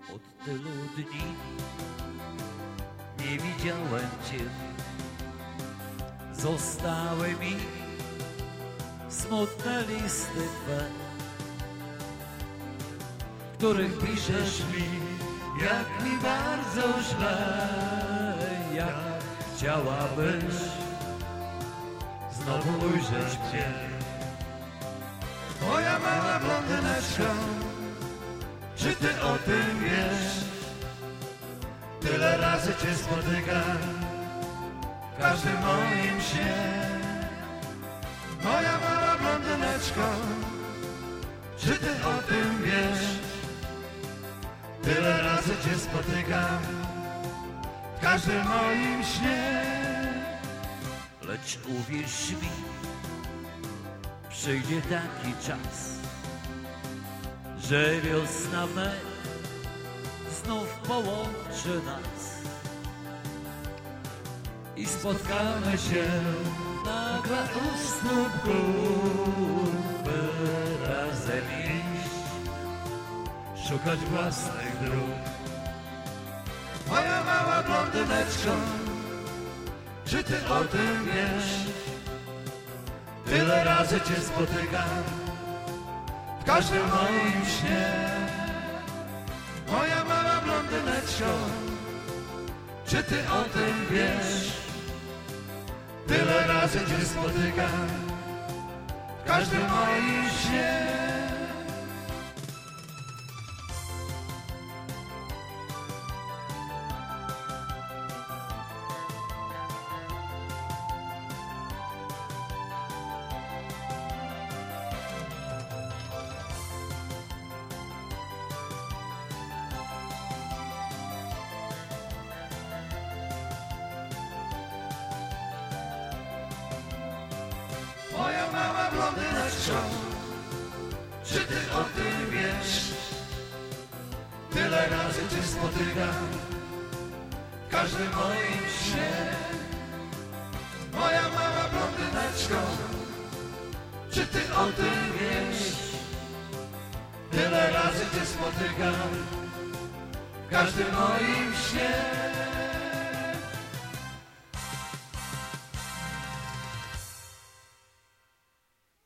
Od tylu dni nie widziałem Cię. Zostały mi smutne listy Twe, w których piszesz mi, jak mi bardzo źle, jak chciałabyś znowu ujrzeć mnie. Moja mała blondyneczko, czy ty o tym wiesz? Tyle razy cię spotykam w każdym moim śnie. Moja mała blondyneczko, czy ty o tym wiesz? Tyle razy cię spotykam w każdym moim śnie. Lecz uwierz mi, przyjdzie taki czas, że wiosna me znów połączy nas i spotkamy się nagle u stóp gór, by razem iść, szukać własnych dróg. Moja mała blondyneczko, czy ty o tym wiesz? Tyle razy cię spotykam w każdym moim śnie. Moja mała blondyneczko, czy ty o tym wiesz? Tyle razy cię spotykam w każdym moim śnie. Moja mała blondyneczko, czy ty o tym wiesz? Tyle razy cię spotykam w każdym moim śnie. Moja mała blondyneczko, czy ty o tym wiesz? Tyle razy cię spotykam w każdym moim śnie.